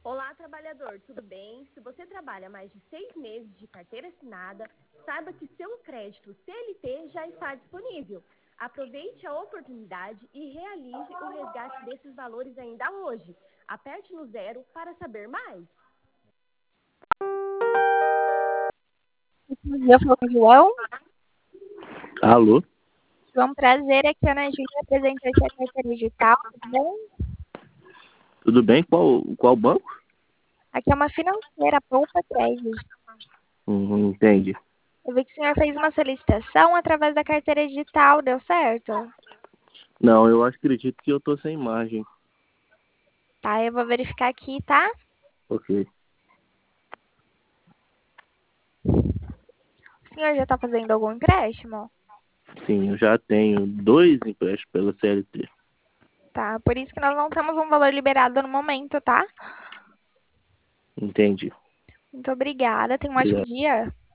Olá, trabalhador, tudo bem? Se você trabalha mais de 6 meses de carteira assinada, saiba que seu crédito CLT já está disponível. Aproveite a oportunidade e realize o resgate desses valores ainda hoje. Aperte no 0 para saber mais. Bom dia, eu falo com o João. Alô? João, prazer. Aqui é a Ana Júlia, representante da carteira digital. Tudo bom? Tudo bem? Qual banco? Aqui é uma financeira, Poupa Crédito. Entendi. Eu vi que o senhor fez uma solicitação através da carteira digital, deu certo? Não, eu acredito que eu tô sem margem. Tá, eu vou verificar aqui, tá? Ok. O senhor já está fazendo algum empréstimo? Sim, eu já tenho 2 empréstimos pela CLT. Tá, por isso que nós não temos um valor liberado no momento, tá? Entendi. Muito obrigada, tenha um ótimo Obrigado. dia.